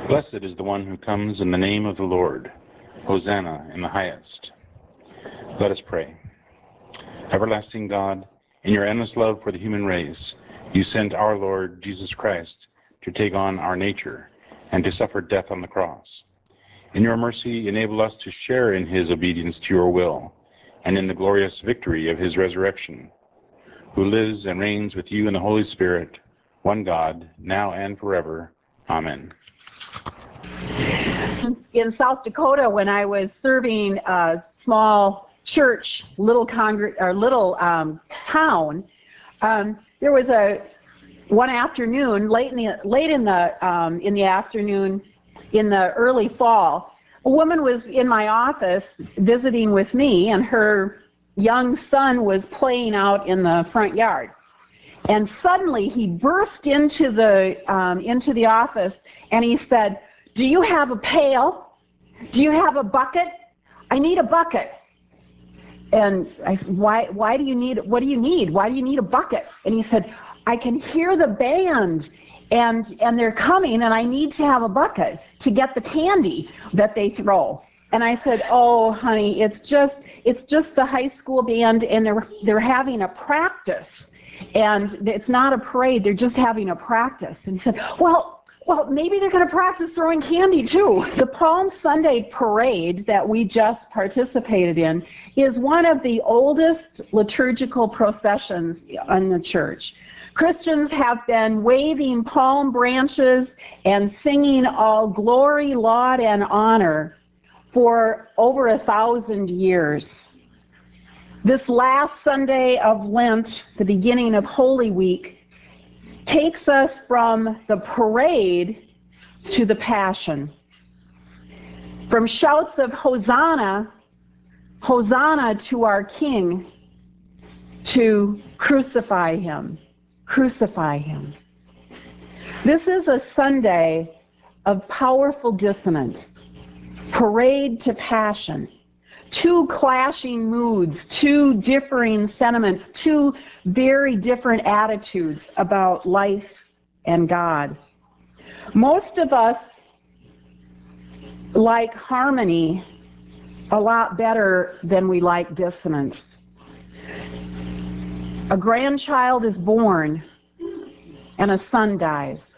Blessed is the one who comes in the name of the Lord. Hosanna in the highest. Let us pray. Everlasting God, in your endless love for the human race, you sent our Lord Jesus Christ to take on our nature and to suffer death on the cross. In your mercy, enable us to share in his obedience to your will and in the glorious victory of his resurrection, who lives and reigns with you in the Holy Spirit, one God, now and forever. Amen. In South Dakota, when I was serving a small church, little town, there was one afternoon, late in the afternoon, in the early fall, a woman was in my office visiting with me, and her young son was playing out in the front yard. And suddenly he burst into the office, and he said, "Do you have a pail? Do you have a bucket? I need a bucket." And I said, what do you need? Why do you need a bucket? And he said, "I can hear the band, and they're coming, and I need to have a bucket to get the candy that they throw." And I said, "Oh, honey, it's just the high school band, and they're having a practice, and it's not a parade. They're just having a practice." And he said, Well, maybe they're going to practice throwing candy too. The Palm Sunday parade that we just participated in is one of the oldest liturgical processions in the church. Christians have been waving palm branches and singing all glory, laud, and honor for over 1,000 years. This last Sunday of Lent, the beginning of Holy Week, takes us from the parade to the Passion. From shouts of Hosanna, Hosanna to our King, to crucify him, crucify him. This is a Sunday of powerful dissonance, parade to Passion. Two clashing moods, two differing sentiments, two very different attitudes about life and God. Most of us like harmony a lot better than we like dissonance. A grandchild is born and a son dies.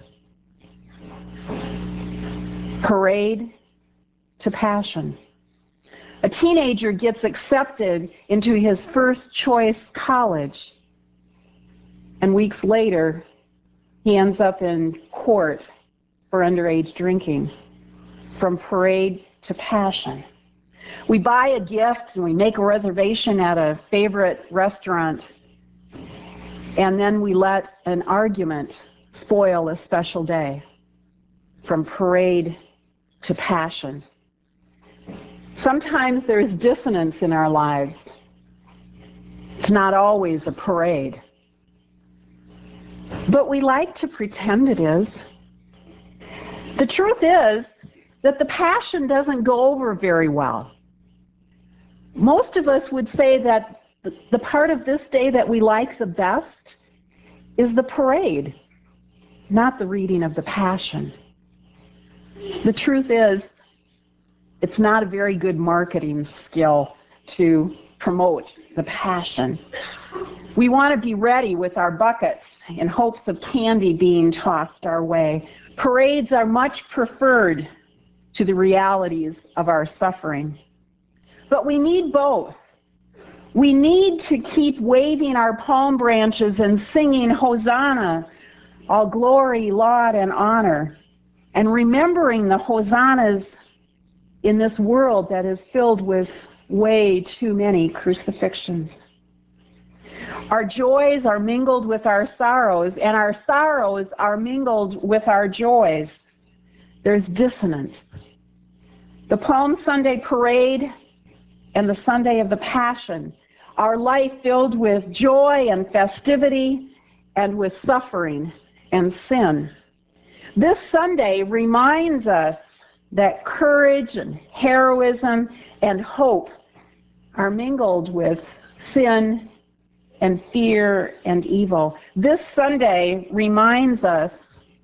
Parade to Passion. A teenager gets accepted into his first choice college, and weeks later, he ends up in court for underage drinking. From parade to Passion. We buy a gift and we make a reservation at a favorite restaurant, and then we let an argument spoil a special day. From parade to Passion. Sometimes there's dissonance in our lives. It's not always a parade. But we like to pretend it is. The truth is that the Passion doesn't go over very well. Most of us would say that the part of this day that we like the best is the parade, not the reading of the Passion. The truth is, it's not a very good marketing skill to promote the Passion. We want to be ready with our buckets in hopes of candy being tossed our way. Parades are much preferred to the realities of our suffering. But we need both. We need to keep waving our palm branches and singing Hosanna, all glory, laud, and honor, and remembering the hosannas in this world that is filled with way too many crucifixions. Our joys are mingled with our sorrows, and our sorrows are mingled with our joys. There's dissonance. The Palm Sunday parade and the Sunday of the Passion are life filled with joy and festivity and with suffering and sin. This Sunday reminds us that courage and heroism and hope are mingled with sin and fear and evil. This Sunday reminds us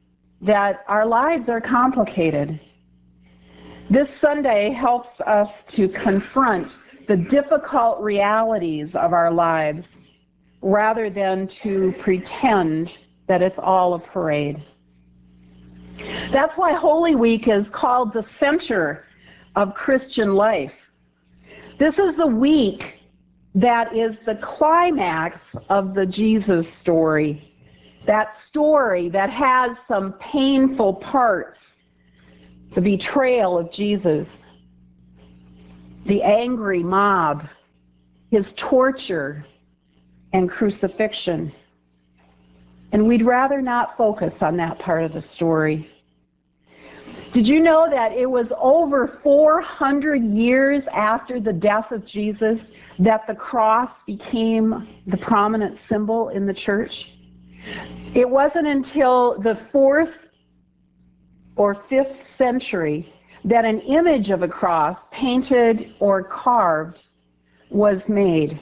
that our lives are complicated. This Sunday helps us to confront the difficult realities of our lives rather than to pretend that it's all a parade. That's why Holy Week is called the center of Christian life. This is the week that is the climax of the Jesus story. That story that has some painful parts. The betrayal of Jesus, the angry mob, his torture and crucifixion. And we'd rather not focus on that part of the story. Did you know that it was over 400 years after the death of Jesus that the cross became the prominent symbol in the church? It wasn't until the 4th or 5th century that an image of a cross, painted or carved, was made.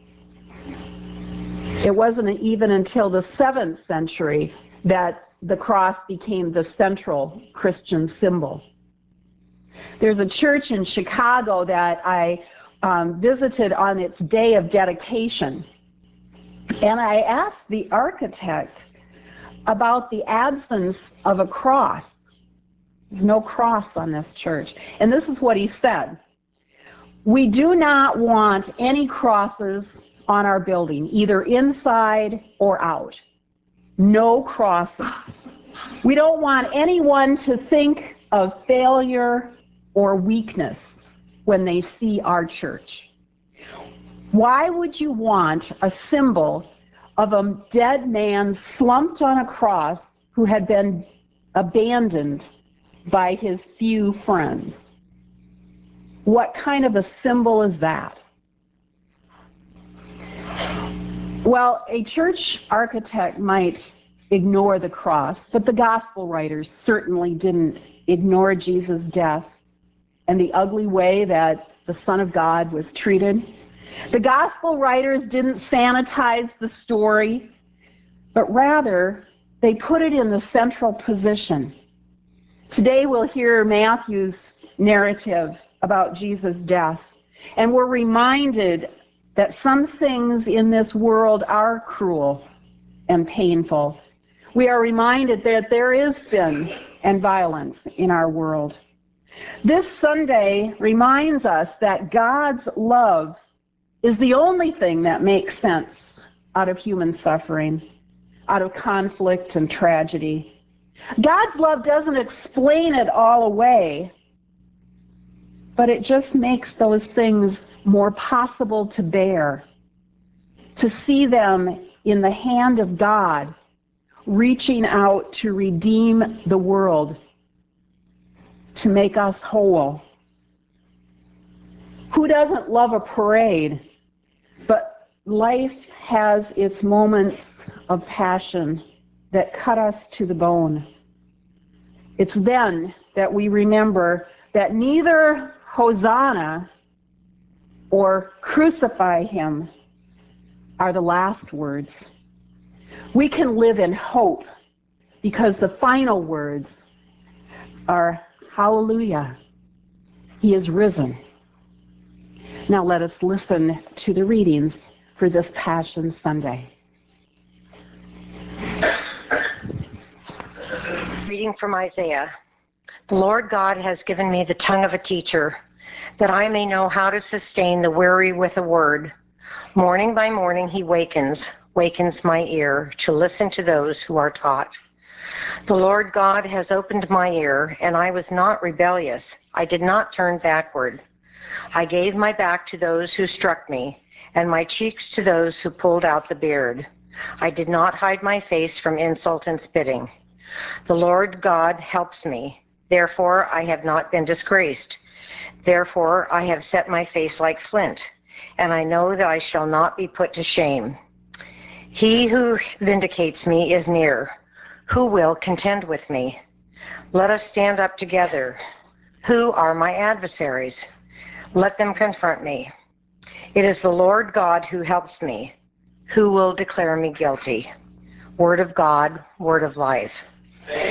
It wasn't even until the 7th century that the cross became the central Christian symbol. There's a church in Chicago that I visited on its day of dedication, and I asked the architect about the absence of a cross. There's no cross on this church. And this is what he said: "We do not want any crosses on our building, either inside or out. No crosses. We don't want anyone to think of failure or weakness when they see our church. Why would you want a symbol of a dead man slumped on a cross who had been abandoned by his few friends? What kind of a symbol is that?" Well, a church architect might ignore the cross, but the gospel writers certainly didn't ignore Jesus' death and the ugly way that the Son of God was treated. The gospel writers didn't sanitize the story, but rather they put it in the central position. Today we'll hear Matthew's narrative about Jesus' death, and we're reminded that some things in this world are cruel and painful. We are reminded that there is sin and violence in our world. This Sunday reminds us that God's love is the only thing that makes sense out of human suffering, out of conflict and tragedy. God's love doesn't explain it all away, but it just makes those things more possible to bear, to see them in the hand of God, reaching out to redeem the world, to make us whole. Who doesn't love a parade? But life has its moments of passion that cut us to the bone. It's then that we remember that neither Hosanna or crucify him are the last words. We can live in hope because the final words are hallelujah, he is risen. Now let us listen to the readings for this Passion Sunday. Reading from Isaiah. The Lord God has given me the tongue of a teacher, that I may know how to sustain the weary with a word. Morning by morning he wakens my ear to listen to those who are taught. The Lord God has opened my ear, and I was not rebellious. I did not turn backward. I gave my back to those who struck me, and my cheeks to those who pulled out the beard. I did not hide my face from insult and spitting. The Lord God helps me. Therefore I have not been disgraced. Therefore I have set my face like flint, and I know that I shall not be put to shame. He who vindicates me is near. Who will contend with me? Let us stand up together. Who are my adversaries? Let them confront me. It is the Lord God who helps me. Who will declare me guilty? Word of God, word of life. Thanks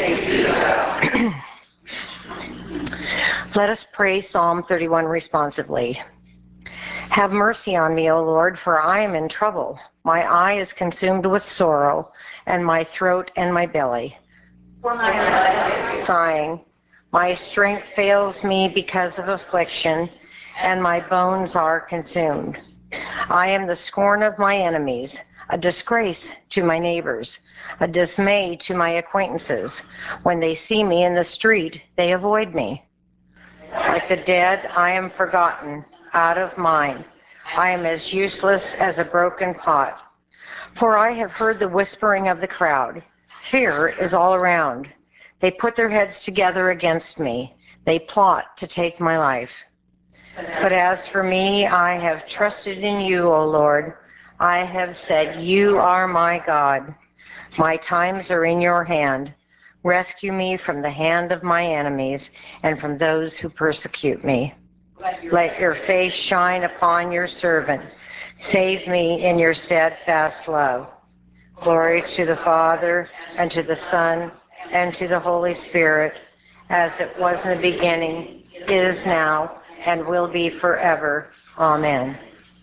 Let us pray Psalm 31 responsively. Have mercy on me, O Lord, for I am in trouble. My eye is consumed with sorrow, and my throat and my belly. For my life is sighing. My strength fails me because of affliction, and my bones are consumed. I am the scorn of my enemies, a disgrace to my neighbors, a dismay to my acquaintances. When they see me in the street, they avoid me. Like the dead, I am forgotten, out of mind. I am as useless as a broken pot. For I have heard the whispering of the crowd. Fear is all around. They put their heads together against me. They plot to take my life. But as for me, I have trusted in you, O Lord. I have said, you are my God. My times are in your hand. Rescue me from the hand of my enemies and from those who persecute me. Let your face shine upon your servant. Save me in your steadfast love. Glory to the Father, and to the Son, and to the Holy Spirit, as it was in the beginning, is now, and will be forever. Amen.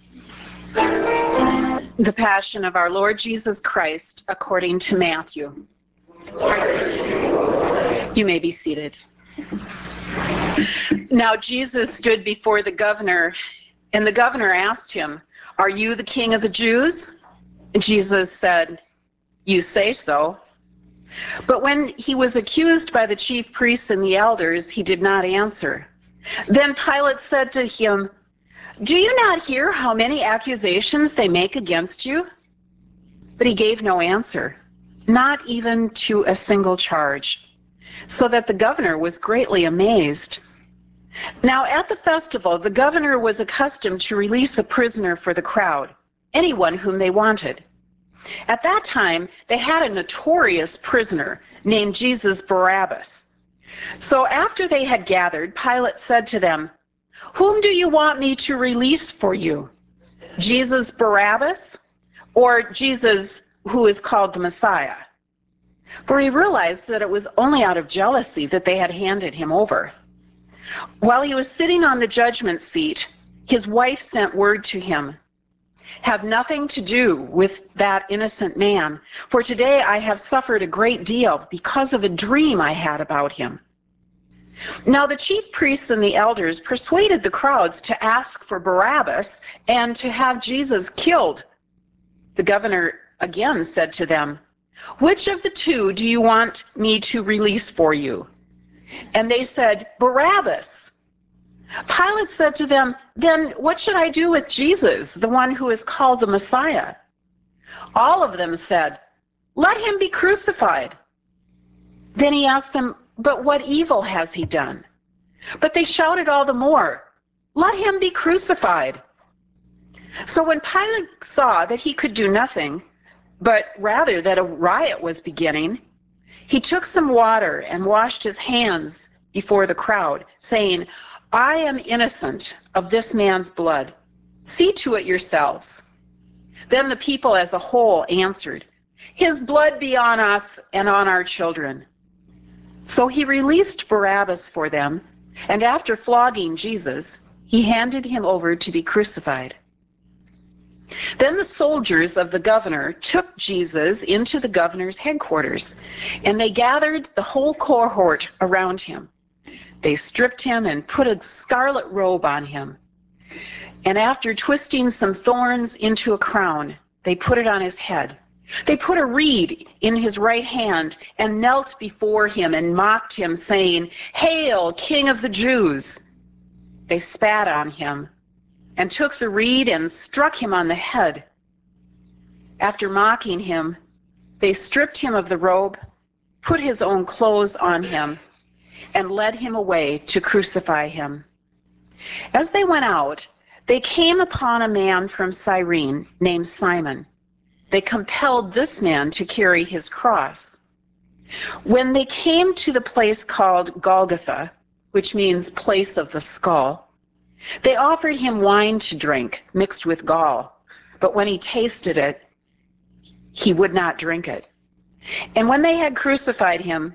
The Passion of our Lord Jesus Christ according to Matthew. You may be seated. Now Jesus stood before the governor, and the governor asked him, "Are you the king of the Jews?" And Jesus said, "You say so." But when he was accused by the chief priests and the elders, he did not answer. Then Pilate said to him, "Do you not hear how many accusations they make against you?" But he gave no answer, not even to a single charge, so that the governor was greatly amazed. Now at the festival, the governor was accustomed to release a prisoner for the crowd, anyone whom they wanted. At that time, they had a notorious prisoner named Jesus Barabbas. So after they had gathered, Pilate said to them, "Whom do you want me to release for you? Jesus Barabbas, or Jesus who is called the Messiah?" For he realized that it was only out of jealousy that they had handed him over. While he was sitting on the judgment seat, his wife sent word to him, "Have nothing to do with that innocent man, for today I have suffered a great deal because of a dream I had about him." Now the chief priests and the elders persuaded the crowds to ask for Barabbas and to have Jesus killed. The governor again said to them, "Which of the two do you want me to release for you?" And they said, "Barabbas." Pilate said to them, "Then what should I do with Jesus, the one who is called the Messiah?" All of them said, "Let him be crucified." Then he asked them, "But what evil has he done?" But they shouted all the more, "Let him be crucified." So when Pilate saw that he could do nothing, but rather that a riot was beginning, he took some water and washed his hands before the crowd, saying, "I am innocent of this man's blood. See to it yourselves." Then the people as a whole answered, "His blood be on us and on our children." So he released Barabbas for them, and after flogging Jesus, he handed him over to be crucified. Then the soldiers of the governor took Jesus into the governor's headquarters, and they gathered the whole cohort around him. They stripped him and put a scarlet robe on him. And after twisting some thorns into a crown, they put it on his head. They put a reed in his right hand and knelt before him and mocked him, saying, "Hail, King of the Jews!" They spat on him and took the reed and struck him on the head. After mocking him, they stripped him of the robe, put his own clothes on him, and led him away to crucify him. As they went out, they came upon a man from Cyrene named Simon. They compelled this man to carry his cross. When they came to the place called Golgotha, which means place of the skull, they offered him wine to drink mixed with gall, but when he tasted it, he would not drink it. And when they had crucified him,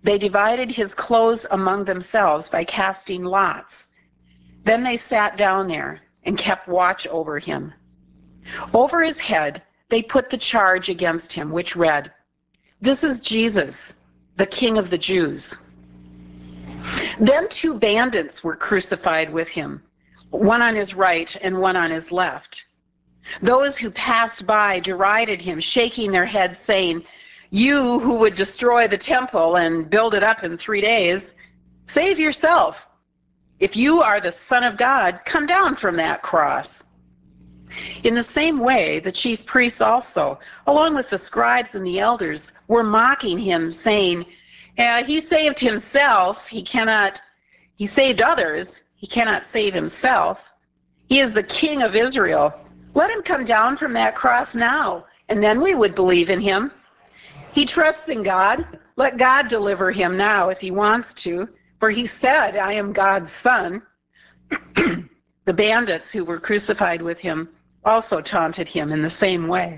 They divided his clothes among themselves by casting lots. Then they sat down there and kept watch over him. Over his head, they put the charge against him, which read, "This is Jesus, the King of the Jews." Then 2 bandits were crucified with him, one on his right and one on his left. Those who passed by derided him, shaking their heads, saying, "You who would destroy the temple and build it up in 3 days, save yourself. If you are the Son of God, come down from that cross." In the same way, the chief priests also, along with the scribes and the elders, were mocking him, saying, "He saved himself. He saved others. He cannot save himself. He is the King of Israel. Let him come down from that cross now, and then we would believe in him. He trusts in God. Let God deliver him now if he wants to, for he said, 'I am God's son.'" The bandits who were crucified with him also taunted him in the same way.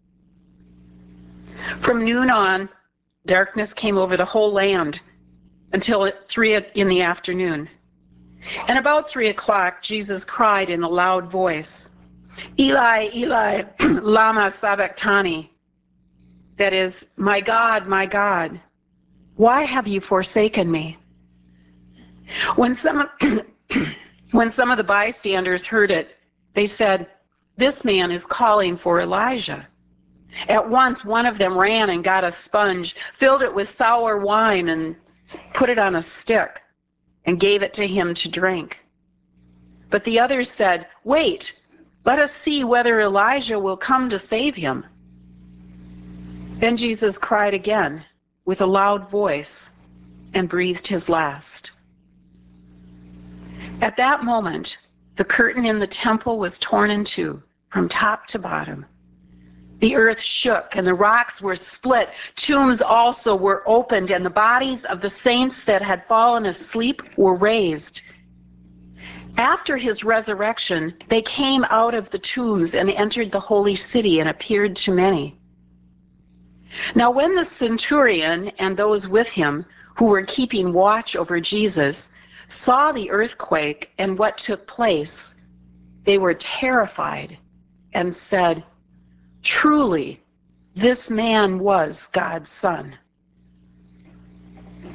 From noon on, darkness came over the whole land until 3 in the afternoon. And about 3 o'clock, Jesus cried in a loud voice, "Eli, Eli, lama sabachthani." That is, my God, why have you forsaken me?" When some of the bystanders heard it, they said, "This man is calling for Elijah." At once, one of them ran and got a sponge, filled it with sour wine, and put it on a stick, and gave it to him to drink. But the others said, "Wait, let us see whether Elijah will come to save him." Then Jesus cried again with a loud voice and breathed his last. At that moment, the curtain in the temple was torn in two from top to bottom. The earth shook and the rocks were split. Tombs also were opened, and the bodies of the saints that had fallen asleep were raised. After his resurrection, they came out of the tombs and entered the holy city and appeared to many. Now when the centurion and those with him who were keeping watch over Jesus saw the earthquake and what took place, they were terrified and said, "Truly, this man was God's son."